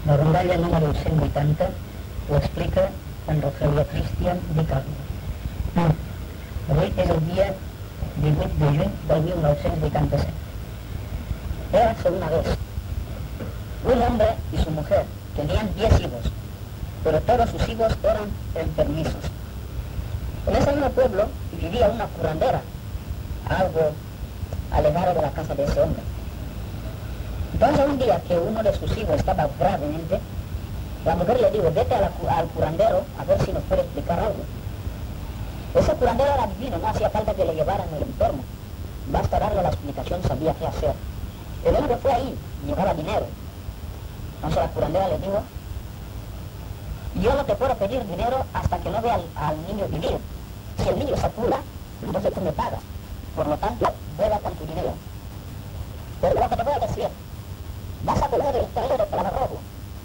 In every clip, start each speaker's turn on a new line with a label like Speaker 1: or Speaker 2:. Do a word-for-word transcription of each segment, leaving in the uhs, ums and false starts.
Speaker 1: La rondalla número cent vuitanta ho explica en Rogelio Cristian Di Carlo. Avui és el dia divuit de juny del mil nou-cents vuitanta-set. Érase una vez un hombre y su mujer tenían diez hijos, pero todos sus hijos eran enfermizos. En ese mismo pueblo vivía una curandera, algo alejado de la casa de ese hombre. Entonces un día que uno de sus hijos estaba gravemente, la mujer le dijo, vete a la, al curandero a ver si nos puede explicar algo. Ese curandero era divino, no hacía falta que le llevaran el enfermo. Basta darle la explicación, sabía qué hacer. El hombre fue ahí, llevaba dinero. Entonces la curandera le dijo, yo no te puedo pedir dinero hasta que no vea al, al niño vivir. Si el niño se apura, entonces tú me pagas. Por lo tanto, vuela con tu dinero. Pero lo que te voy a decir, vas a coger el tallo de palo rojo.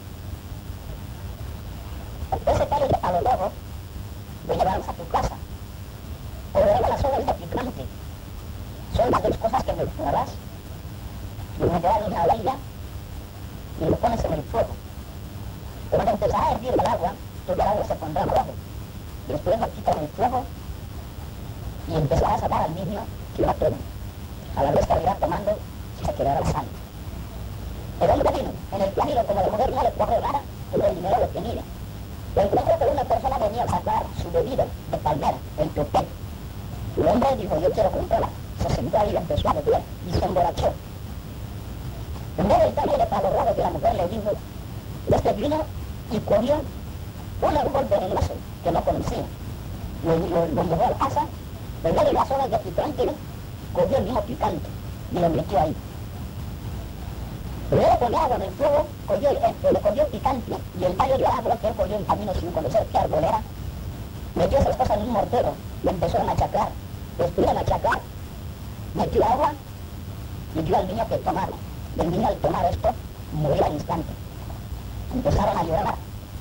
Speaker 1: Ese tallo de palo rojo lo llevarás a tu casa. O le la soga de picante. Son las dos cosas que me darás. Lo meterás en la olla y lo pones en el fuego. Cuando empezará a hervir el agua, tu agua se pondrá rojo. Y después lo quitas del fuego y empezarás a dar al niño que va a tomar. A la vez que irá tomando, se quedará sano. El hombre vino en el camino, como la mujer no le coge nada, todo el dinero lo tenía. Lo encontró que una persona venía a sacar su bebida de palmera, el topé. El hombre dijo, yo quiero comprarla. Se sentó ahí y empezó a beber y se emborrachó. En vez del tallo de palo rojo que la mujer le dijo, este vino y cogió un árbol venenoso que no conocía. Lo, lo, lo llevó a la casa, en vez de las horas de picante, cogió el vino picante y lo metió ahí. Luego con agua en el fuego, cogió, eh, le cogió picante y el tallo de árbol que él cogió en camino sin conocer qué árbol era, metió esas cosas en un mortero y empezó a machacar. Después de machacar, metió agua y dio al niño que tomara. Y el niño al tomar esto, murió al instante. Empezaron a llorar.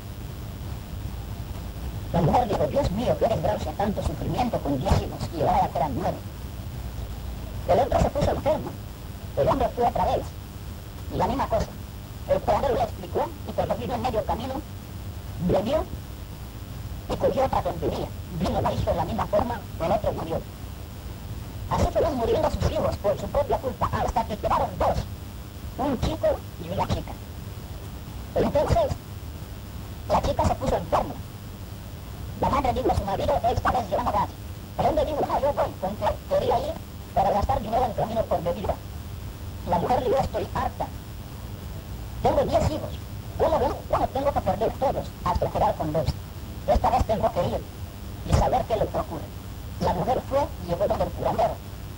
Speaker 1: La mujer dijo, Dios mío, qué desgracia, tanto sufrimiento con diez hijos, y ahora ya quedan nueve. El otro se puso enfermo. El hombre fue otra vez. Y la misma cosa. El curandero le explicó, y cuando vino en medio camino, bebió y cogió otra tontería. Vino la hizo de la misma forma, el otro murió. Así fueron muriendo sus hijos por su propia culpa, hasta que quedaron dos. Un chico y una chica. Entonces, la chica se puso enferma. La madre dijo a su marido, esta vez yo no vas. El hombre dijo, no, yo voy, porque quería ir para gastar dinero en camino por bebida. La mujer dijo, estoy harta. Tengo diez hijos. Uno de uno tengo que perder todos, hasta quedar con dos. Esta vez tengo que ir y saber qué le ocurre. La mujer fue y llegó donde el curandero.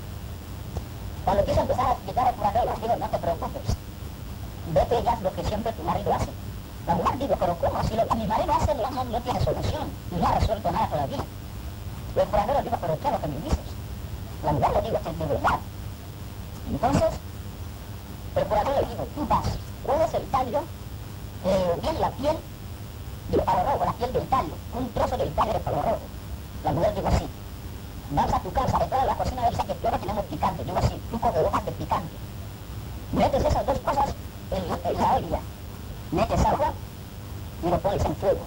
Speaker 1: Cuando quiso empezar a explicar al curandero, le dijo, no te preocupes. Vete y haz lo que siempre tu marido hace. La mujer dijo, pero ¿cómo? Si lo que mi marido hace no, no, no tiene solución y no ha resuelto nada todavía. Y el curandero dijo, pero ¿qué es lo que me dices? La mujer le dijo, es de verdad. Entonces, el curandero le dijo, tú vas, coges el tallo, eh, bien la piel del palo rojo, la piel del tallo, un trozo del tallo del palo rojo. La mujer dijo así, vas a tu casa, detrás de la cocina, él dice que ahora tenemos picante. Digo así, tú coges hojas de picante. Metes esas dos cosas en la, en la olla, metes agua y lo pones en fuego.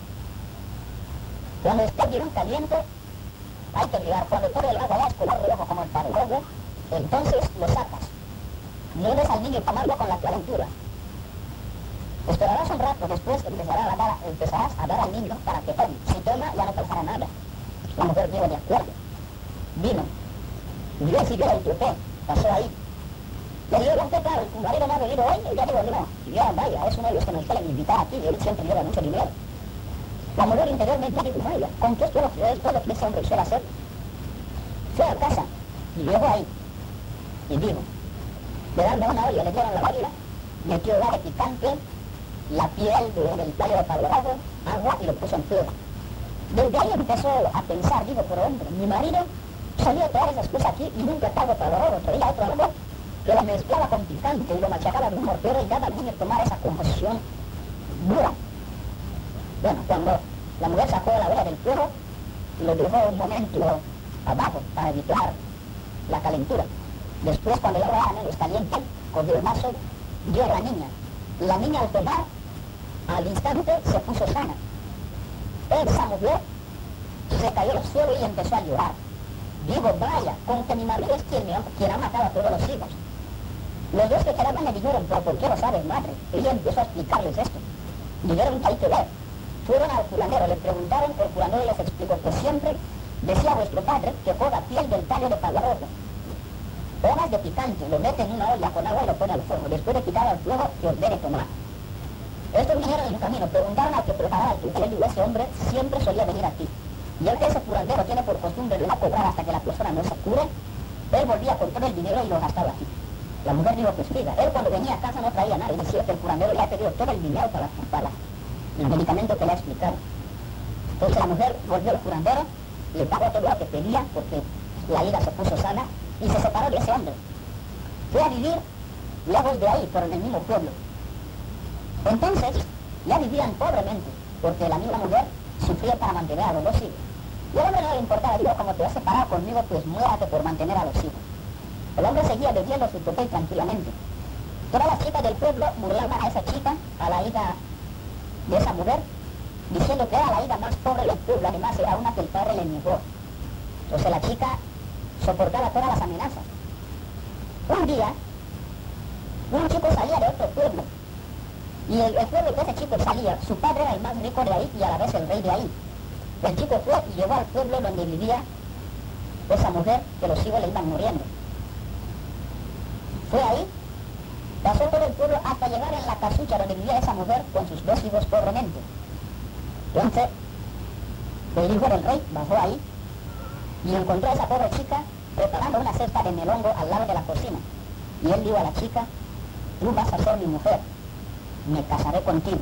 Speaker 1: Cuando esté bien caliente, hay que mirar, cuando todo el agua ya es color rojo como el palo rojo, entonces lo sacas. No des al niño tomarlo con la calentura. Esperarás un rato, después empezarás a dar, empezarás a dar al niño para que tome. Si toma, ya no pasará nada. La mujer dijo, de acuerdo. Vino. Y yo siguió el tupé, pasó ahí. Le digo, ¿qué tal? ¿Tu marido no ha venido hoy? Y yo digo, no. Y yo, vaya, es uno de los que nos suelen invitar aquí, y él siempre lleva mucho dinero. La mujer interiormente dijo, vaya, ¿con qué es todo lo que todo lo que ese hombre suele hacer? Fue a casa y llegó ahí. Y dijo, le dan una olla, le dieron la varilla, metió agua de picante, la piel de, del tallo de palo rojo, agua y lo puso en fuego. Desde ahí empezó a pensar, digo, pero hombre, mi marido solía traer esas cosas aquí y nunca trajo palo rojo, traía otro árbol que lo mezclaba con picante y lo machacaba en un mortero y daba al niño tomar esa composición dura. Bueno, cuando la mujer sacó la vela del fuego, lo dejó un momento abajo para evitar la calentura. Después, cuando ya era menos caliente, cogió el vaso, dio a la niña. La niña al tomar, Al instante se puso sana. Esa mujer se cayó al suelo y empezó a llorar. Digo, vaya, con que mi madre es quien, me ha, quien ha matado a todos los hijos. Los dos que quedaban me dijeron, pero ¿por qué lo sabes, madre? Ella empezó a explicarles esto. Dijeron que hay que ver. Fueron al curandero, le preguntaron, el curandero les explicó que siempre decía vuestro padre que coja piel del tallo de pavoroso, hojas de picante, lo mete en una olla con agua y lo pone al fuego. Después de quitar al fuego, que ordene tomar. Estos vinieron en su camino, preguntaron al que preparaba el piel y ese hombre siempre solía venir aquí. Y el que ese curandero tiene por costumbre de no cobrar hasta que la persona no se cure, él volvía con todo el dinero y lo gastaba aquí. La mujer dijo, pues fija, él cuando venía a casa no traía nada, y decía que el curandero le ha pedido todo el dinero para, para el medicamento que le ha explicado. Entonces la mujer volvió al curandero, le pagó todo lo que pedía, porque la ira se puso sana, y se separó de ese hombre. Fue a vivir lejos de ahí, pero en el mismo pueblo. Entonces, ya vivían pobremente, porque la misma mujer sufría para mantener a los dos hijos. Y al hombre no le importaba, digo, como te has separado conmigo, pues muérate por mantener a los hijos. El hombre seguía bebiendo su papel tranquilamente. Todas las chicas del pueblo burlaban a esa chica, a la hija de esa mujer, diciendo que era la hija más pobre del pueblo, además era una que el padre le negó. Entonces la chica soportaba todas las amenazas. Un día, un chico salía de otro pueblo, y el, el pueblo que ese chico salía, su padre era el más rico de ahí y a la vez el rey de ahí. El chico fue y llegó al pueblo donde vivía esa mujer, que los hijos le iban muriendo. Fue ahí, pasó todo el pueblo hasta llegar en la casucha donde vivía esa mujer con sus dos hijos pobremente. Entonces, el hijo del rey bajó ahí y encontró a esa pobre chica preparando una cesta de melongo al lado de la cocina. Y él dijo a la chica, tú vas a ser mi mujer, me casaré contigo.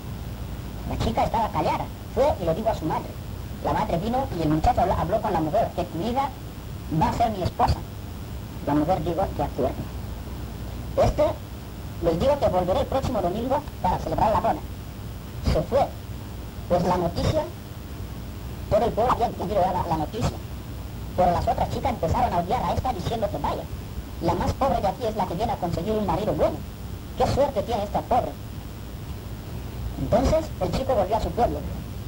Speaker 1: La chica estaba callada, fue y lo dijo a su madre. La madre vino y el muchacho habló, habló con la mujer, que tu hija va a ser mi esposa. La mujer dijo, de acuerdo. Este, les digo que volveré el próximo domingo para celebrar la boda. Se fue. Pues la noticia, todo el pueblo había entendido la, la noticia. Pero las otras chicas empezaron a odiar a esta diciendo que vaya. La más pobre de aquí es la que viene a conseguir un marido bueno. ¡Qué suerte tiene esta pobre! Entonces el chico volvió a su pueblo.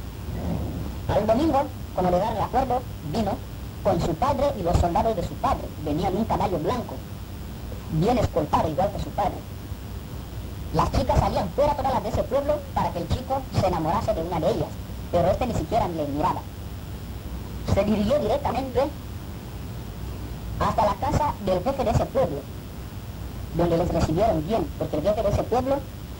Speaker 1: Al domingo, como le daban el acuerdo, vino con su padre y los soldados de su padre. Venían en un caballo blanco, bien escoltado igual que su padre. Las chicas salían fuera todas las de ese pueblo para que el chico se enamorase de una de ellas, pero este ni siquiera le miraba. Se dirigió directamente hasta la casa del jefe de ese pueblo, donde les recibieron bien, porque el jefe de ese pueblo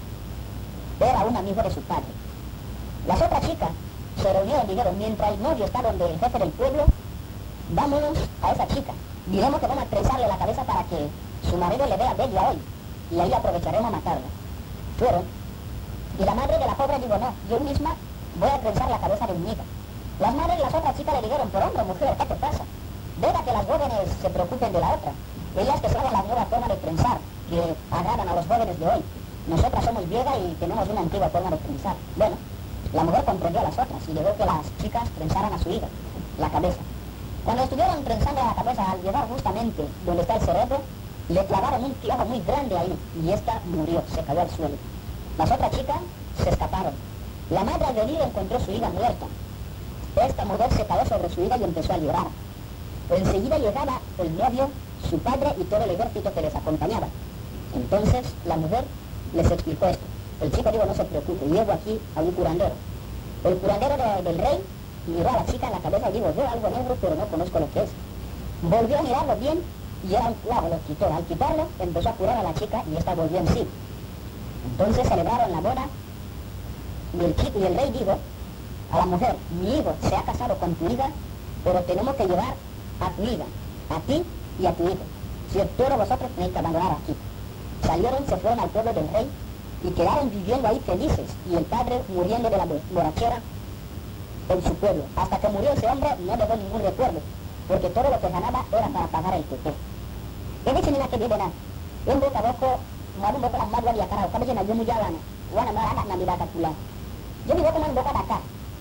Speaker 1: era un amigo de su padre. Las otras chicas se reunieron y dijeron, mientras el novio está donde el jefe del pueblo, vámonos a esa chica. Diremos que vamos a trenzarle la cabeza para que su marido le vea bella hoy, y ahí aprovecharemos a matarla. Fueron, y la madre de la pobre dijo, no, yo misma voy a trenzar la cabeza de mi hija. Las madres de las otras chicas le dijeron, pero hombre, mujer, ¿qué te pasa? Deja que las jóvenes se preocupen de la otra. Ellas que saben la nueva forma de trenzar, que agradan a los jóvenes de hoy. Nosotras somos viejas y tenemos una antigua forma de trenzar. Bueno, la mujer comprendió a las otras y dejó que las chicas trenzaran a su hija la cabeza. Cuando estuvieron trenzando la cabeza, al llegar justamente donde está el cerebro, le clavaron un clavo muy grande ahí y esta murió, se cayó al suelo. Las otras chicas se escaparon. La madre al venir encontró a su hija muerta. Esta mujer se cayó sobre su hija y empezó a llorar. Enseguida llegaba el novio, su padre y todo el ejército que les acompañaba. Entonces la mujer les explicó esto. El chico dijo, no se preocupe, llevo aquí a un curandero. El curandero de, del rey miró a la chica en la cabeza y dijo, veo algo negro pero no conozco lo que es. Volvió a mirarlo bien y era un clavo, lo quitó. Al quitarlo empezó a curar a la chica y esta volvió en sí. Entonces celebraron la boda y el chico y el rey dijo a la mujer, mi hijo se ha casado con tu hija, pero tenemos que llevar a tu hija, a ti y a tu hijo. Si todos vosotros tenéis que abandonar aquí. Salieron, se fueron al pueblo del rey y quedaron viviendo ahí felices, y el padre muriendo de la borrachera en su pueblo. Hasta que murió ese hombre no dejó ningún recuerdo, porque todo lo que ganaba era para pagar el cupo. He dicho nina que vive nada. Un boca boco, maru boca las maduas y acarao, cabe llena yo muy llana, wana mara na mirada pula. Yo vivo como en boca de acá.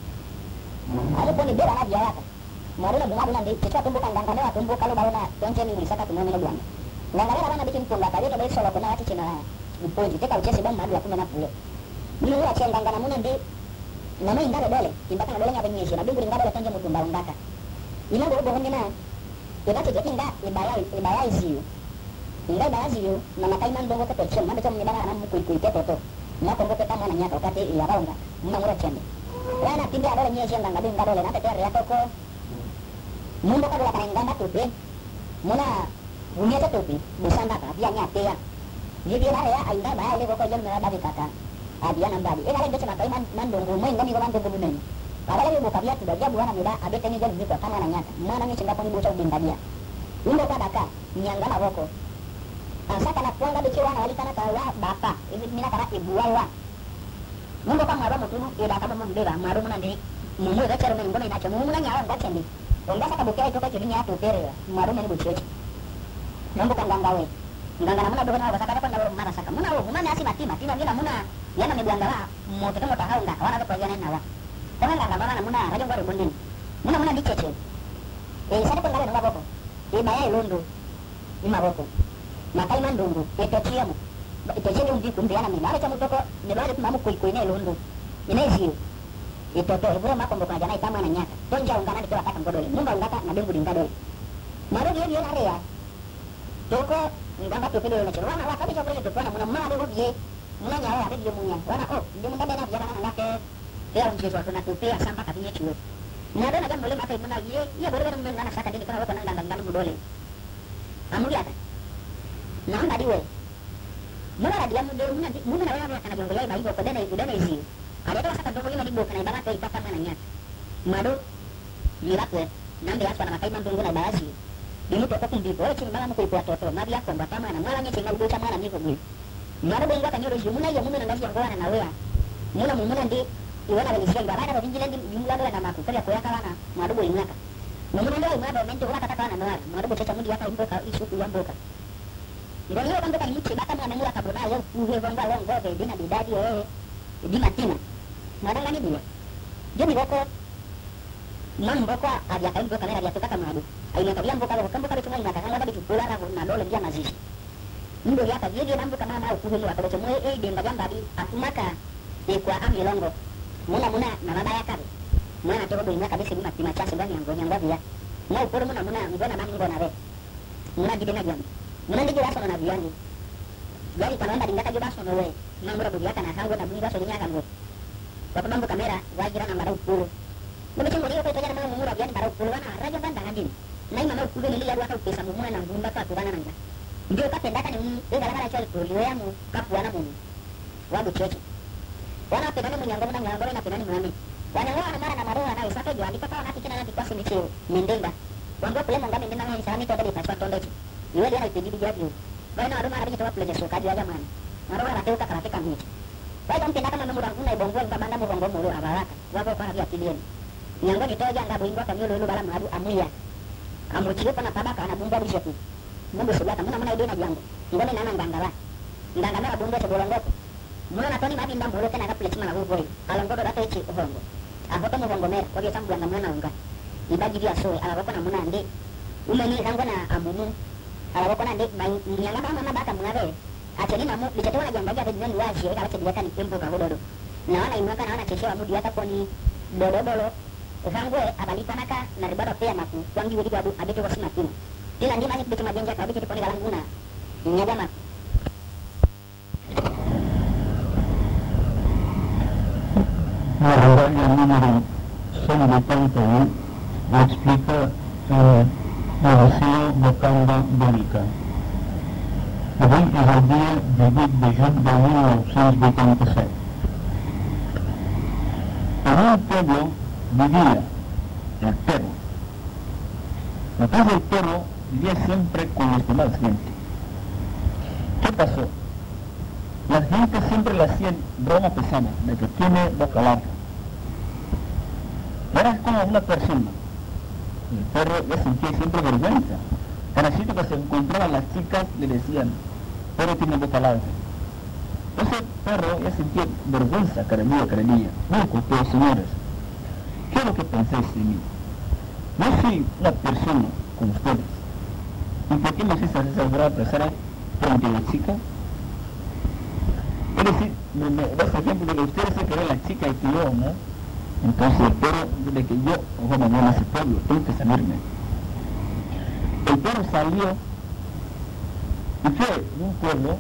Speaker 1: Ahí pone vera la diarata. Maru na bunga bunga de, que chua tumbo kandang kanera, tumbo kalau barona, tonche ni wisaka tumo meno buana. Nangare la bana bikin pula, kayo to beso lo kuna wati china. Upo jite ka uche sibon maru aku mena pula. Mimi ya chenga ngana muna ndi nama ingalo dole imbaka dole nya benyesho na bingu ingalo tonje mutumba undaka ina go go ngena ibati je inga ibaya ibaya iziyo inga ibaya iziyo na makai man bongo keto chen manda chomni bana na mukui kui keto to na kongo peta mwana nyaka wakati ya raunga muna mura chende wana pindi adole nyesho nganga binga dole na tetere ya toko mundo ka dole kaingamba tupe muna bunyeta tupi busanda ka bia nyate ya Jadi lah ya, ainda bah, ele kok jam berapa di kata, dia nambah. Eh kalau dia cuma kayak man mandunggu, main kan juga mandunggu bener. Kalau dia buka dia tidak dia bukan dia, ada tanya dia juga, kamu nanya, mana ni cuma pun bocor bintang dia. Undo pada kah, nyangga lah rokok. Asa kana puang dah bicara wali kana tawa bapa, ini mina kana ibu awa. Undo kan marah mutu, dia dah kamu membela, maru mana ni, mumu dah cara main guna nak cuma mumu nanya orang dah cendih. Orang dah saka buka itu kan jadinya tu ter, maru mana bocor. Undo kan ganggawe. Nganga namuna dogo na basaka dapat nawa mara saka muna wo muna asi mati mati nangina muna yana me buangala mo tete mo taha unda wana ko yana nawa tanga nganga bana namuna rajo ngare munin muna muna dicece e sare pengale no bako e baya londo ima bako makai mandungu e to chiamu e to chene undi kumbe yana me mara chamu toko ne bale mamu koi koi ne londo ine ziu e to to e bura makombo kana jana itama na nyaka tonja ungana dikira kaka ngodole mumba ungata na bengu dingadole maro dia dia area toko ngamba tu pele na chero wana wakati cha kule tupana muna mwana leo bie muna nyawa hadi dia munya wana oh dia munda bena dia kana ngake dia unje so tuna tupia sampa kabinya chuo na dona kan boleh makai muna ye ye boleh kan mena saka dini kana kana ndang ndang mudole amuli ata na ngadi we muna dia munda muna muna na wana kana jongo yai bai ko dene dene zi ada tu saka dogo yai dibo kana bana to ipaka mana nya madu liratwe nande aswa na makai mandungu na baasi Dulu tu aku di bawah cuma malam aku buat toto, nabi aku buat mana, malangnya cuma udah sama nani kau beli. Mana boleh buat tanya orang, muna ya muna nasi yang kau ana nawa, muna muna di, iwan ada lisian barang ada pinjilan di jumlah dua nama aku, kerja kau yang kawana, mana boleh muna. Muna dua muna dua mentu orang kata kawana nawa, mana boleh cuma dia kau buka isu tuan buka. Iwan dia orang bukan ini cuma kata mana mula kabur nawa, uhe bangga orang kau di dina di dadi eh, di matina, mana lagi dia. Jadi rokok, man rokok ada yang bukan ada yang suka kamu Aina tabian buka lo kan buka cuma ina kan ada di pulau aku na dole dia mazis. Ndo ya tabi dia nambu kama mau kuhulu atau cuma eh dia tabian tadi aku maka di kwa ambil longo. Muna muna na mabaya kali. Muna to do ina kali sini mati macha sebang yang gonyang babi ya. Mau pur muna muna ngona nang ngona re. Muna di dena jam. Muna di jelaso na bian ni. Jadi kalau anda tinggal juga sono we. Nambura budia kana hawo na budia sonya kan go. Bapak mambu kamera wajira na marau pulu. Muna cuma dia ko to yana mura bian marau pulu na raja banda ngandin. Nai mama ukube ni liya waka upesa mumuna na mbumba kwa kubana nanga. Ndio kapendaka ni mimi, ega lakala chali kuliwe yangu kapuana mumu. Wabu cheche. Wana pedani munyangomu na nyangore na pedani mwami. Wana wana mara na maroha na usake jwa, ndipo kwa hati kina na tikwasi michio, mendenga. Wango kule munga mendena nga isani toda di paswa tondechi. Iwe liya na ipedidi jadi yu. Wana aruma arabiji towa kuleje suka jwa jamani. Maroha na teuka karate kamhichi. Wai kampendaka na mura kuna ibongo nkabanda murongo muru abaraka. Wako kwa hati akilieni. Nyangoni toja nga buingwa kamyulu ulu bala maadu amuya. Kamu cium pernah tabak anak bumba di situ. Bumba sebelah kamu nama ide nak janggu. Ingin nana ganggalah. Ganggalah bumba sebelah ngok. Mula natoni mati ndam bulu kan agak pelik mana boy. Kalau kau dah tahu cik hongo. Aku tu mau hongo mer. Kau dia sambil ngamuna nangka. Ibagi dia soy. Kalau kau namuna ande. Umeni rangko na amumu. Kalau kau nanti main yang apa mana bakal mengawe. Aceni namu di situ lagi yang bagi ada dengan luas. Jadi kalau cediakan tempo kau dodo. Nah, lain makan anak cecil kamu dia tak poni dodo dodo. Rangwe abali tanaka na ribara pia maku wangi wedi babu abete wasina tino ila ndi manye bitu majenja ka bitu poni galanguna nyaga mak
Speaker 2: Ahora el número setenta y uno explica el Museo de Canda Bònica. Avui és el dia divuit de juny de mil nou-cents vuitanta-set. En un pueblo vivía el perro. Entonces el perro vivía siempre con los demás gente. ¿Qué pasó? La gente siempre le hacían broma pesada de que tiene boca larga. Era como una persona. El perro ya sentía siempre vergüenza. Cada sitio que se encontraban las chicas le decían, perro tiene boca larga. Ese perro ya sentía vergüenza cada día, cada día. Loco, pero señores, ¿qué es lo que pensáis de mí? Yo soy una persona como ustedes. ¿Y por qué me hacéis esas bromas pesadas frente a la chica? Es decir, me, me das ejemplo de que ustedes se creen la chica y que yo, ¿no? Entonces el perro, de que yo, ojo, mañana a ese pueblo, tengo que salirme. El perro salió y fue de un pueblo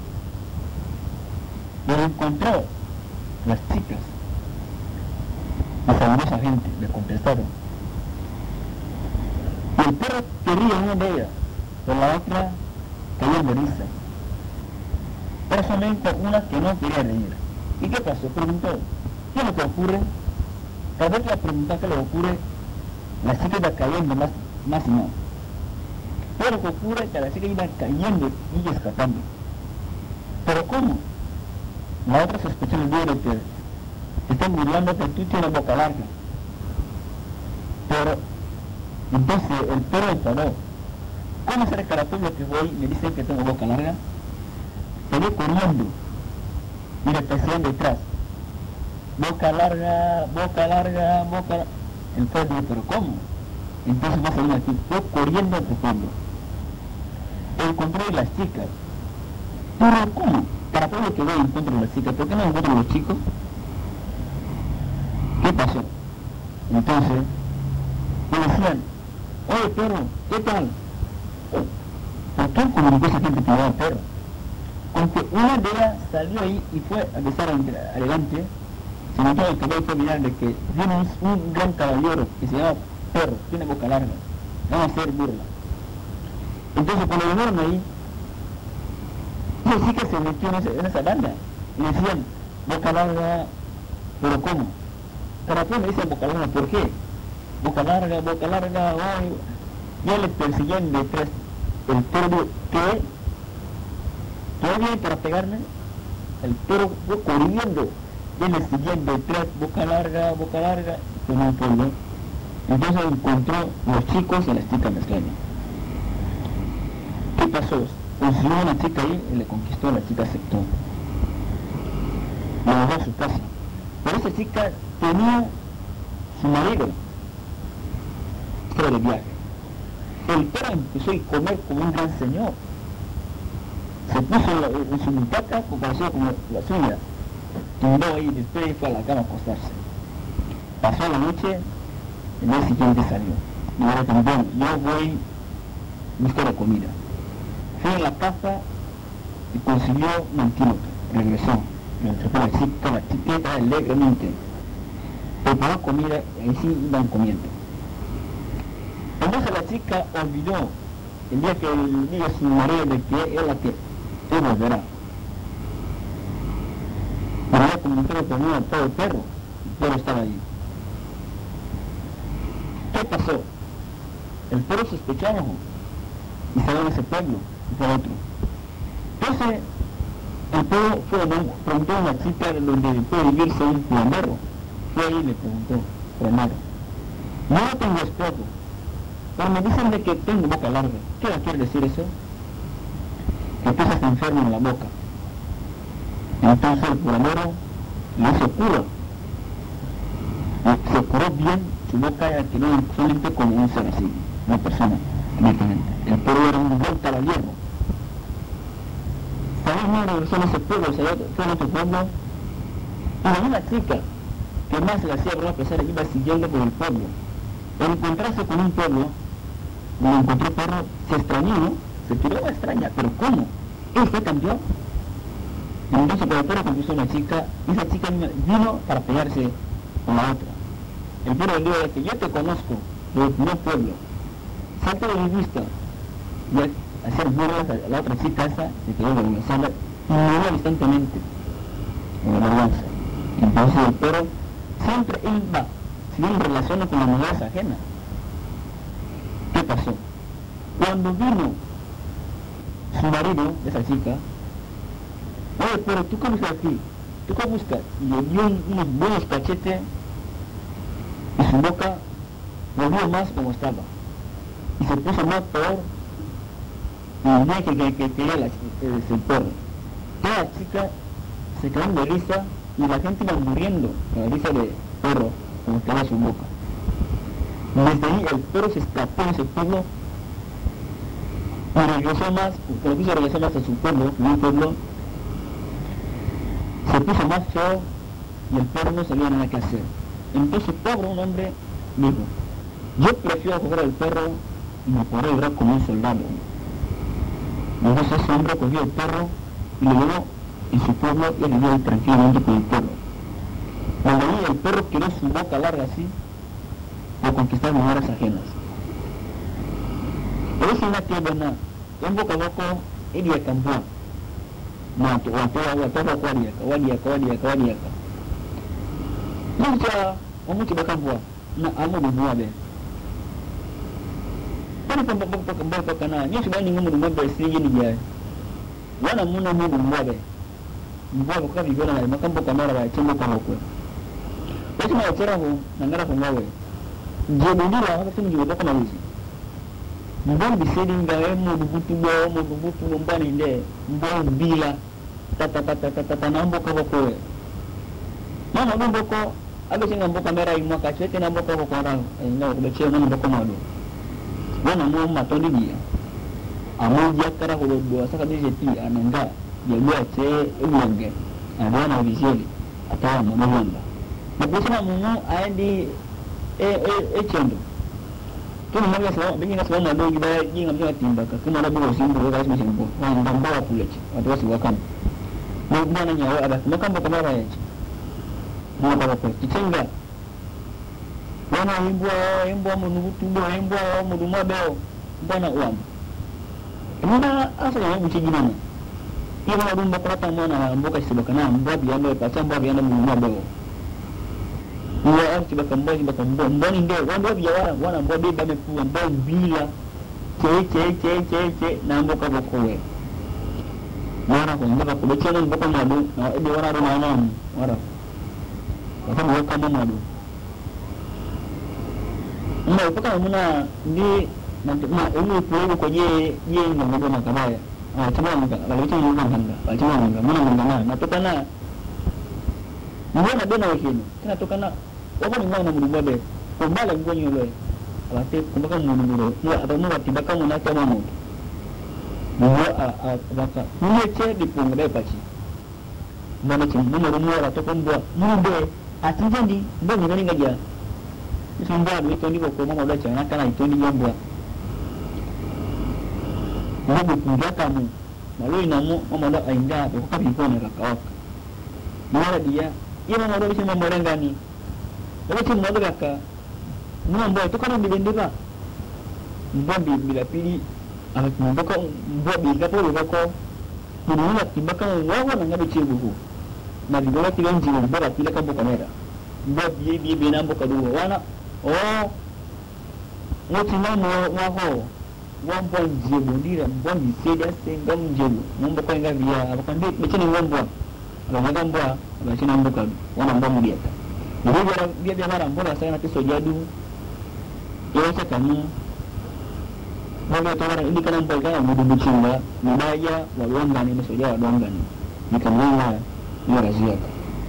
Speaker 2: donde encontró las chicas. La fabulosa gente le contestaron. Y el perro quería una de ellas, pero la otra cayó de risa. Pero solamente una que no quería reír. ¿Y qué pasó? Preguntó, ¿qué es lo que ocurre? Cada vez que le preguntaba qué le ocurre, la chica iba cayendo más, más y más. Pero lo que ocurre es que la chica iba cayendo y escapando. ¿Pero cómo? La otra sospechó el día de que te están burlando que tú tienes boca larga. Pero, entonces el perro enfadó. ¿Cómo será que a la pueblo que voy me dicen que tengo boca larga? Salió corriendo y le perseguían detrás. Boca larga, boca larga, boca larga. El perro dijo, ¿pero cómo? Entonces va a salir aquí, fue corriendo al pueblo. Encontró a las chicas. ¿Pero cómo? Para pueblo que voy encuentro a las chicas, ¿por qué no encuentro a los chicos? ¿Qué pasó? Entonces, me decían, oye perro, ¿qué tal? ¿Por qué comunicó esa gente que llevaba perro? Aunque una de ellas salió ahí y fue a besar adelante, se notó el cabello fue mirar de que viene un, un gran caballero que se llama perro, tiene boca larga, van a hacer burla. Entonces cuando vinieron ahí, esa chica se metió en esa, en esa banda y decían, boca larga, ¿pero cómo? Para qué me dicen boca larga, ¿por qué? Boca larga, boca larga, ay, ya le persiguían detrás. El perro dijo, ¿qué? ¿Todo bien para pegarme? El perro fue corriendo, y le seguían detrás, boca larga, boca larga, con un pueblo. Entonces encontró los chicos y las chicas mezclando. ¿Qué pasó? Consiguió una chica ahí y le conquistó, la chica aceptó. La llevó a su casa. Pero esa chica tenía su marido, estaba de viaje. El perro empezó a comer como un gran señor. Se puso en, la, en su butaca, pareció como la suya. Tumbó ahí y después fue a la cama a acostarse. Pasó la noche, el día siguiente salió. Y ahora bueno, yo voy a buscar comida. Fue a la casa y consiguió un antídoto. Regresó. Le entregó a la chica, la chiquita alegremente. Preparó comida y ahí sí iban comiendo. Entonces la chica olvidó el día que el día su marido de que es la que él volverá. Pero ya comunicó conmigo a todo el perro, el perro estaba ahí. ¿Qué pasó? El perro sospechaba y salió de ese pueblo y fue a otro. Entonces el perro fue, preguntó a una chica de donde puede vivirse un curandero. Fue ahí y le preguntó, curandero, no tengo esposo, pero me dicen de que tengo boca larga. ¿Qué quiere decir eso? Que tú estás enfermo en la boca. Entonces el curandero le hizo cura. Se curó bien su boca, ya quedó solamente como un ser así, una persona directamente. El perro era un buen caballero. Sabes, no regresó en ese pueblo, fue en otro pueblo. Y la misma chica que más le hacía broma pesar iba siguiendo por el pueblo. Al encontrarse con un pueblo, donde encontró el perro, se extrañó, ¿no? Se quedó extraña, pero ¿cómo? Él fue cambió. Y entonces el perro conquistó a una chica, y esa chica vino para pelearse con la otra. El perro le dijo que yo te conozco, de mi pueblo. Salta de mi vista. Y al hacer burlas a la otra chica esa, se quedó vergonzada y murió instantáneamente. En la vergüenza. Entonces el perro siempre iba, si bien relaciona con la mujer ajena. ¿Qué pasó? Cuando vino su marido, esa chica, oye, pero tú qué buscas aquí, tú qué buscas, y le dio unos buenos cachetes y su boca volvió más como estaba y se puso más peor y no que, que, que quería la, el, el perro. Toda la chica se quedó de risa y la gente iba muriendo con la risa de perro como estaba su boca. Desde ahí el perro se escapó de ese pueblo y regresó más, porque lo quiso regresar más a su pueblo, a un pueblo, se puso más feo y el perro no sabía nada que hacer. Entonces, pobre un hombre dijo, yo prefiero coger al perro y me podré librar como un soldado. Entonces ese hombre cogió el perro y lo llevó en su pueblo y vivió tranquilamente con el perro. Cuando veía el perro quería su boca larga así o conquistar mujeres ajenas. Pero si una tía buena, en boca a boca, iría cambiar. Mato, o a toda agua, toda guariaca, guariaca, guariaca, guariaca. Mucha, o mucho bacambua, na amo de muabe. Pero cuando poco poco poco poco na, yo si va ningún mundo de sigue ni ya. Wana muna mundo muabe. Muabe kwa vigona na makambo kamera ba chimbo kwa huko. Basi na chera hu nangara kwa muabe. Je bundira hata simu jibo kwa malizi. Mbona bisedi ngawe mu butu bo mu butu mbani nde mbona bila tata tata tata tata nambo kwa huko. Mama mambo kwa abe ngambo kamera imwaka chete nambo kwa huko ran ngao kubeche nambo kwa madu. Wana mo matoni dia. Amoja kara hulodo saka dijeti ananga yelua che umonge. Adana vizeli atawa monolanda. Mabusina mumu aendi e e e chendo. Tuna mmoja sawa bingine sawa na dogi ba jinga mjua timbaka kama na boko simbo kwa kasi mshimbo. Wana ndamba puleche. Watu wasi wakam. Mo bwana nyawa aba makambo kamera yache. Mo baba kwa kichenga. Wana imbwa imbwa munubutu imbwa imbwa muduma beo bwana uamu. Muna asa ya mchi jinana. Iyo na rumba prata mwana mboka sibakana mbabi ando pacha mbabi ando muduma beo. Iyo arti bakamba bakamba mboni ndo mbabi ya wana wana mbabi bame kuwa mbabi bila che che che che che na mboka bokowe. Wana kwa mboka kubeche na mboka madu na ebe wana ruma wana wana. Kwa mboka madu. Mbona mpaka muna ndi na emu kuwepo kwenye jengo mambo makabaya. Ah chama nga walete nyumba nganga. Walete nyumba muna nganga natoka na. Mbona bena wekini. Tena toka na wapo ni mwana mlubwa be. Kumbala mgonyo yule. Alate kumbaka mwana mlubwa. Mwa adamu watibaka mwana kama mwana. Mwa a baka. Mwe che dipunga dai pachi. Mbona che mwana rumwa atoka mbwa. Mbe atinjandi mbona ngani ngaja. Sambwa ni tondi ko mama ula chana kana itondi yambwa. Ngo kunga kamu. Malo inamu mama ula ainga ko kabi ko na kawak. Mara dia, iya mama ula bisa memorengani. Kalau cuma ula ka. Mama itu kan dibendera. Mbambi bila pili anak mbaka mbambi ka polo bako. Munula tibaka wawa na ngabe chibugo. Na dibola tilan jibo mbara tila ka kamera. Mbambi bi bi na mboka duwa wana. Oh, ngoti mama waho, wambo njebo ndira mboni seda senga njebo, mambo kwa nga via, abakande bechini wambo, abanga mbwa, abachina mboka, wana mbomu dieta. Ndiyo bia bia mara mbona sana kiso jadu, yosa kamu, mbona tawara ini kana mbwa kana mudu buchinga, mudaya walongani mesoja walongani, nikamwenga iyo raziaka.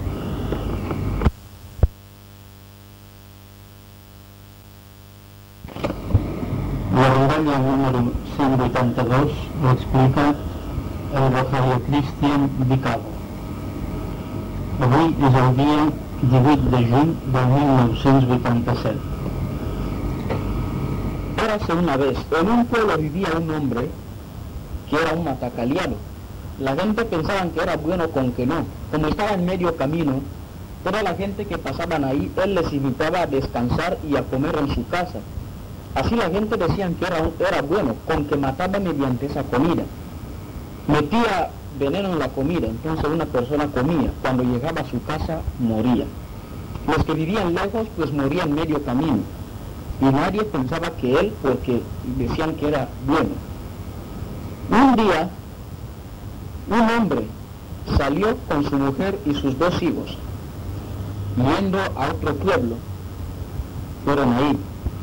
Speaker 3: L'Evangeli número cent vuitanta-dos l'explica el Rosario Cristian Vicavo. Avui és el dia divuit de juny del mil nou-cents vuitanta-set.
Speaker 2: Érase una vez, en un pueblo vivía un hombre que era un matacaliano. La gente pensaba que era bueno con que no. Como estaba en medio camino, toda la gente que pasaban ahí, él les invitaba a descansar y a comer en su casa. Así la gente decían que era, era bueno, con que mataba mediante esa comida. Metía veneno en la comida, entonces una persona comía. Cuando llegaba a su casa, moría. Los que vivían lejos, pues morían medio camino. Y nadie pensaba que él, porque decían que era bueno. Un día, un hombre salió con su mujer y sus dos hijos, yendo a otro pueblo. Fueron ahí.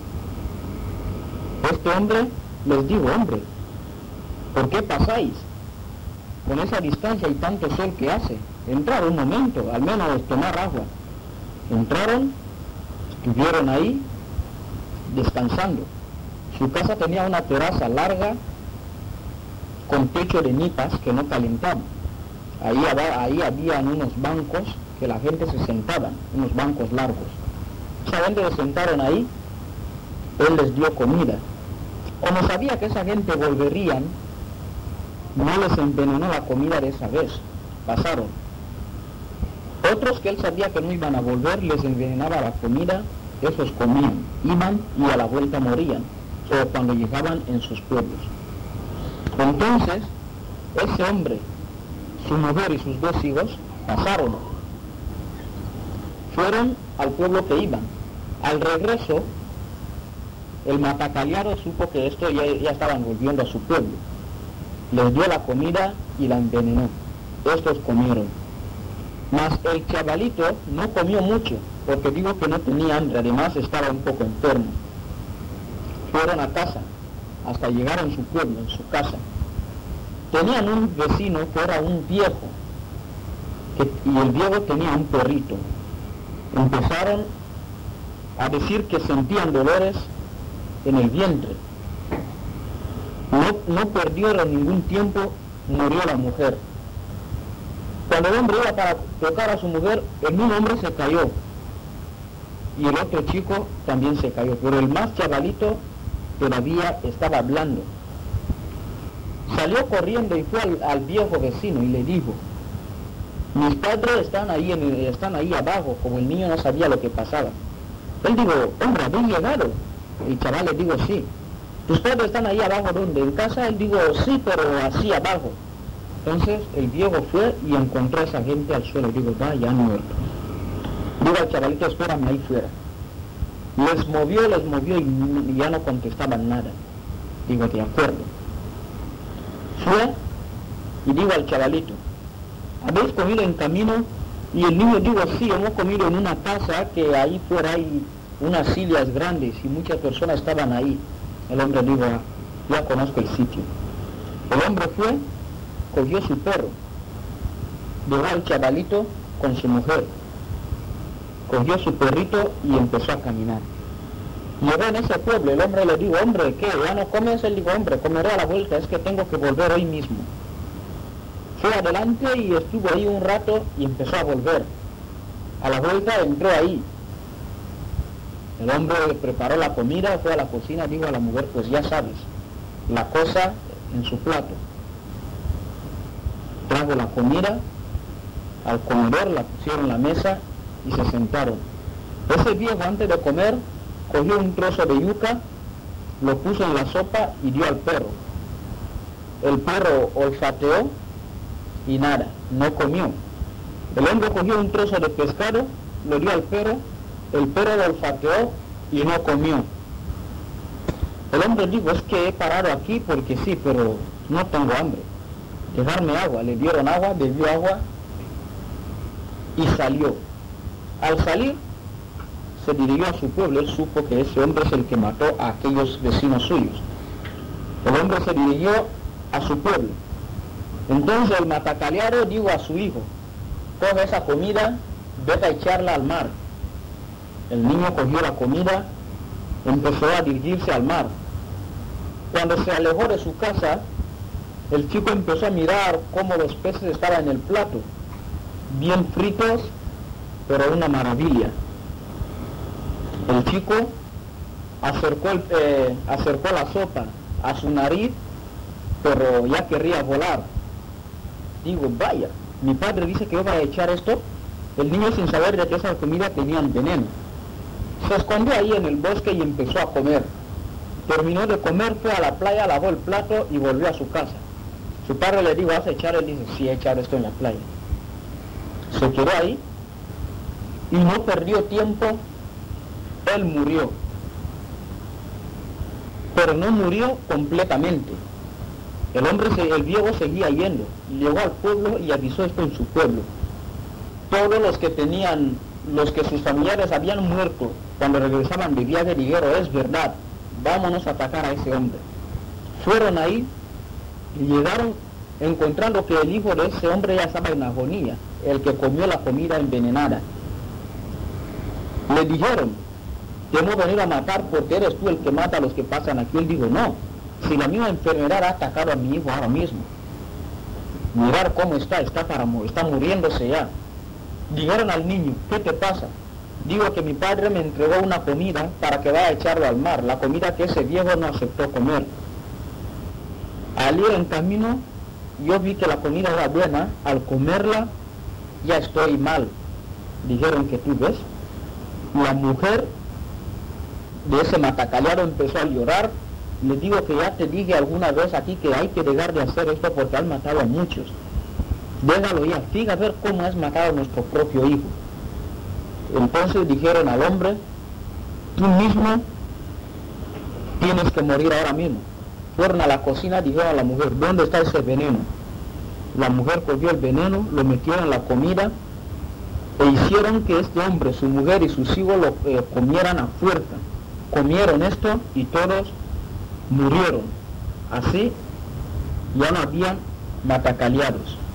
Speaker 2: Este hombre les dijo, hombre, ¿por qué pasáis? Con esa distancia y tanto sol que hace. Entrar un momento, al menos tomar agua. Entraron, estuvieron ahí, descansando. Su casa tenía una terraza larga, con techo de nipas que no calentaban. Ahí, ahí habían unos bancos que la gente se sentaba, unos bancos largos. Esa gente se sentaron ahí, él les dio comida. Como sabía que esa gente volverían, no les envenenó la comida de esa vez, pasaron. Otros que él sabía que no iban a volver, les envenenaba la comida, esos comían, iban y a la vuelta morían, o cuando llegaban en sus pueblos. Entonces, ese hombre, su mujer y sus dos hijos pasaron, fueron al pueblo que iban. Al regreso, el matacaleado supo que esto ya, ya estaban volviendo a su pueblo. Les dio la comida y la envenenó. Estos comieron. Mas el chavalito no comió mucho, porque digo que no tenía hambre, además estaba un poco enfermo. Fueron a casa, hasta llegar en su pueblo, en su casa. Tenían un vecino que era un viejo, que, y el viejo tenía un perrito. Empezaron a decir que sentían dolores en el vientre. No, no perdieron ningún tiempo, murió la mujer. Cuando el hombre iba para tocar a su mujer, el mismo hombre se cayó. Y el otro chico también se cayó. Pero el más chavalito todavía estaba hablando. Salió corriendo y fue al, al viejo vecino y le dijo: mis padres están ahí, en, están ahí abajo, como el niño no sabía lo que pasaba. Él dijo: hombre, ¿habéis llegado? El chaval le dijo: sí. ¿Tus padres están ahí abajo donde? ¿En casa? Él dijo: sí, pero así abajo. Entonces el viejo fue y encontró a esa gente al suelo. Digo: va, ya muerto. Digo al chavalito: espérame ahí fuera. Les movió, les movió y ya no contestaban nada. Digo: de acuerdo. Fue y digo al chavalito: ¿habéis comido en camino? Y el niño digo: sí, hemos comido en una casa que ahí fuera hay unas sillas grandes y muchas personas estaban ahí. El hombre dijo: ya conozco el sitio. El hombre fue, cogió su perro, llevó al chavalito con su mujer, cogió su perrito y empezó a caminar. Llegó en ese pueblo, el hombre le dijo: hombre, ¿qué? ¿Ya no comes? Él dijo: hombre, comeré a la vuelta, es que tengo que volver hoy mismo. Fue adelante y estuvo ahí un rato y empezó a volver. A la vuelta entró ahí. El hombre preparó la comida, fue a la cocina, dijo a la mujer: pues ya sabes, la cosa en su plato. Trajo la comida al comedor, la pusieron en la mesa y se sentaron. Ese viejo, antes de comer, cogió un trozo de yuca, lo puso en la sopa y dio al perro. El perro olfateó y nada, no comió. El hombre cogió un trozo de pescado, lo dio al perro, el perro lo olfateó y no comió. El hombre dijo: es que he parado aquí porque sí, pero no tengo hambre. Dejarme agua. Le dieron agua, bebió agua y salió. Al salir, se dirigió a su pueblo. Él supo que ese hombre es el que mató a aquellos vecinos suyos. El hombre se dirigió a su pueblo. Entonces el matacaleado dijo a su hijo: coge esa comida, vete a echarla al mar. El niño cogió la comida, empezó a dirigirse al mar. Cuando se alejó de su casa, el chico empezó a mirar cómo los peces estaban en el plato, bien fritos, pero una maravilla. El chico acercó, el, eh, acercó la sopa a su nariz, pero ya querría volar. Digo: vaya, mi padre dice que yo voy a echar esto. El niño, sin saber de que esa comida tenían veneno, se escondió ahí en el bosque y empezó a comer. Terminó de comer, fue a la playa, lavó el plato y volvió a su casa. Su padre le dijo: ¿vas a echar? Él dice: sí, he echado esto en la playa. Se quedó ahí y no perdió tiempo. Él murió, pero no murió completamente. El hombre, se, el viejo seguía yendo, llegó al pueblo y avisó esto en su pueblo. Todos los que tenían, los que sus familiares habían muerto, cuando regresaban de viaje, dijeron: es verdad, vámonos a atacar a ese hombre. Fueron ahí y llegaron encontrando que el hijo de ese hombre ya estaba en agonía, el que comió la comida envenenada. Le dijeron: te hemos venido a matar porque eres tú el que mata a los que pasan aquí. Él dijo: no, si la misma enfermedad ha atacado a mi hijo ahora mismo, mirar cómo está, está, para, está muriéndose ya. Dijeron al niño, ¿qué te pasa? Digo que mi padre me entregó una comida para que vaya a echarlo al mar, la comida que ese viejo no aceptó comer. Al ir en camino, yo vi que la comida era buena, al comerla ya estoy mal. Dijeron que tú ves. La mujer de ese matacaleado empezó a llorar. Le digo que ya te dije alguna vez aquí que hay que dejar de hacer esto porque han matado a muchos. Déjalo ya, fíjate a ver cómo has matado a nuestro propio hijo. Entonces dijeron al hombre, tú mismo tienes que morir ahora mismo. Fueron a la cocina, dijeron a la mujer, ¿dónde está ese veneno? La mujer cogió el veneno, lo metió en la comida e hicieron que este hombre, su mujer y sus hijos lo eh, comieran a fuerza. Comieron esto y todos murieron. Así ya no habían matacaleados.